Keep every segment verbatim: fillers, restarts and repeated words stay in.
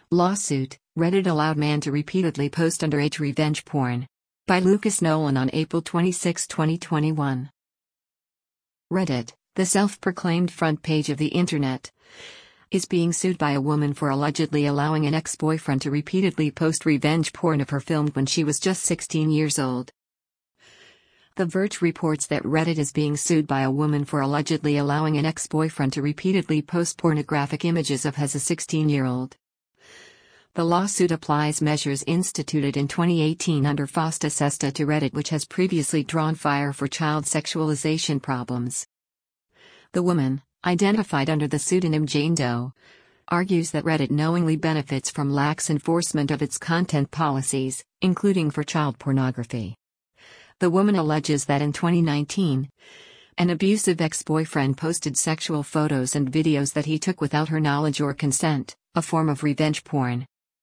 Lawsuit: Reddit allowed man to repeatedly post underage revenge porn. By Lucas Nolan on April twenty-sixth, twenty twenty-one. Reddit, the self-proclaimed front page of the internet, is being sued by a woman for allegedly allowing an ex-boyfriend to repeatedly post revenge porn of her filmed when she was just sixteen years old. The Verge reports that Reddit is being sued by a woman for allegedly allowing an ex-boyfriend to repeatedly post pornographic images of his sixteen-year-old. The lawsuit applies measures instituted in twenty eighteen under FOSTA SESTA to Reddit, which has previously drawn fire for child sexualization problems. The woman, identified under the pseudonym Jane Doe, argues that Reddit knowingly benefits from lax enforcement of its content policies, including for child pornography. The woman alleges that in twenty nineteen, an abusive ex-boyfriend posted sexual photos and videos that he took without her knowledge or consent, a form of revenge porn.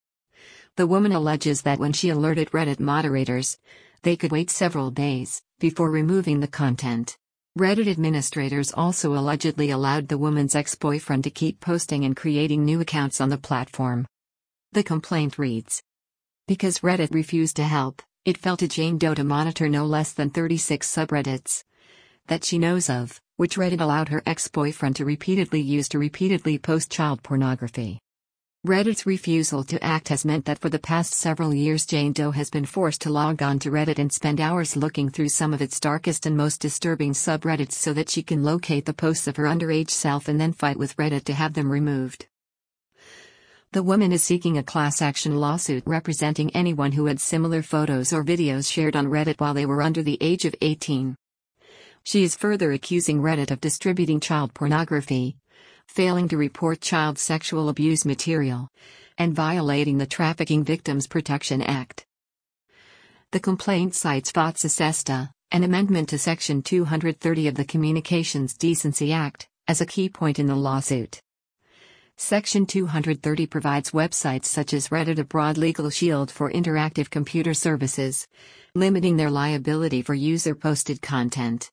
The woman alleges that when she alerted Reddit moderators, they could wait several days before removing the content. Reddit administrators also allegedly allowed the woman's ex-boyfriend to keep posting and creating new accounts on the platform. The complaint reads: because Reddit refused to help, it fell to Jane Doe to monitor no less than thirty-six subreddits that she knows of, which Reddit allowed her ex-boyfriend to repeatedly use to repeatedly post child pornography. Reddit's refusal to act has meant that for the past several years Jane Doe has been forced to log on to Reddit and spend hours looking through some of its darkest and most disturbing subreddits so that she can locate the posts of her underage self and then fight with Reddit to have them removed. The woman is seeking a class action lawsuit representing anyone who had similar photos or videos shared on Reddit while they were under the age of eighteen. She is further accusing Reddit of distributing child pornography, failing to report child sexual abuse material, and violating the Trafficking Victims Protection Act. The complaint cites FOSTA SESTA, an amendment to Section two hundred thirty of the Communications Decency Act, as a key point in the lawsuit. Section two hundred thirty provides websites such as Reddit a broad legal shield for interactive computer services, limiting their liability for user-posted content.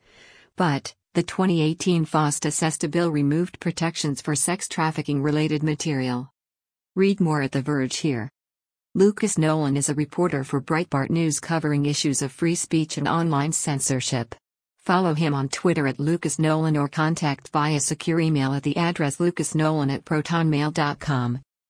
But the twenty eighteen FOSTA SESTA bill removed protections for sex trafficking-related material. Read more at The Verge here. Lucas Nolan is a reporter for Breitbart News covering issues of free speech and online censorship. Follow him on Twitter at Lucas Nolan or contact via secure email at the address lucasnolan at protonmail dot com.